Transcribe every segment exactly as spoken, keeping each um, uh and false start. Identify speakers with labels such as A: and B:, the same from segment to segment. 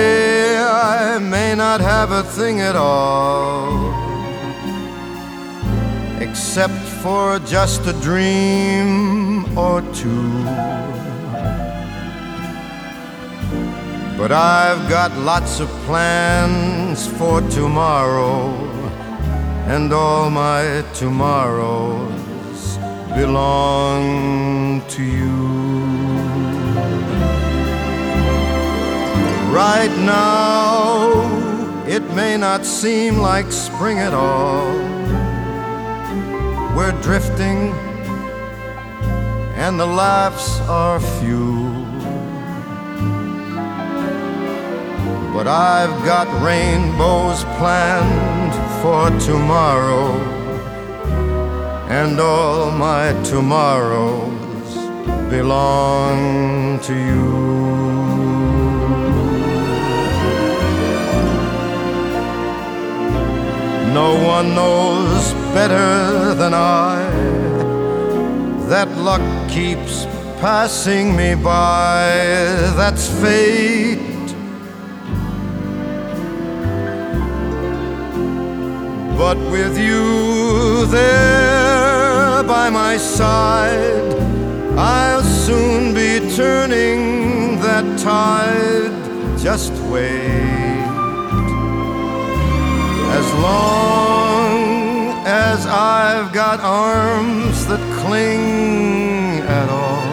A: day I may not have a thing at all, except for just a dream or two. But I've got lots of plans for tomorrow, and all my tomorrows belong to you. Right now, it may not seem like spring at all. We're drifting, and the laughs are few. But I've got rainbows planned for tomorrow, and all my tomorrows belong to you. No one knows better than I that luck keeps passing me by. That's fate. But with you there by my side, I'll soon be turning that tide. Just wait. As long as I've got arms that cling at all,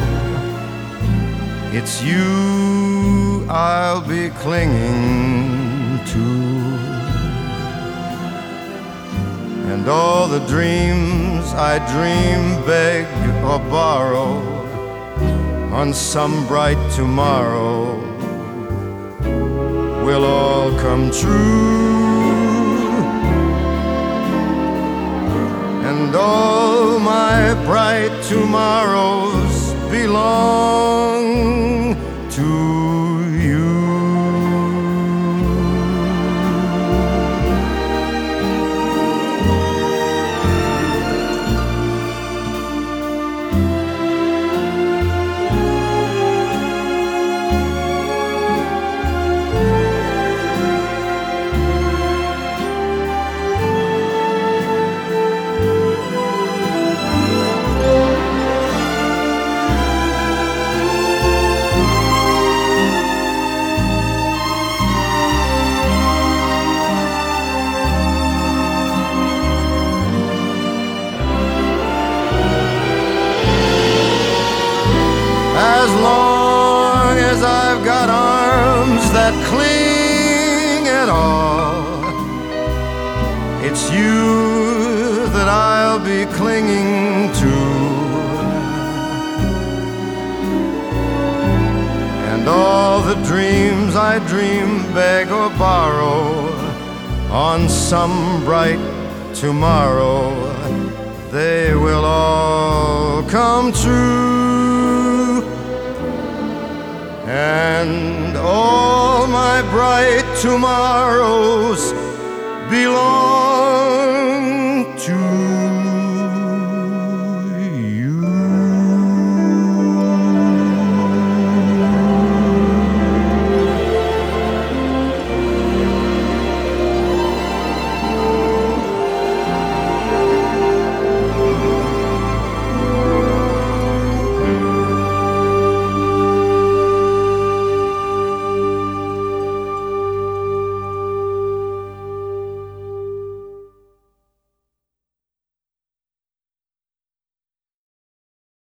A: it's you I'll be clinging to. And all the dreams I dream, beg or borrow on some bright tomorrow will all come true. And all my bright tomorrows belong to you. As long as I've got arms that cling at all, it's you that I'll be clinging to. And all the dreams I dream, beg or borrow on some bright tomorrow, they will all come true. And all my bright tomorrows belong to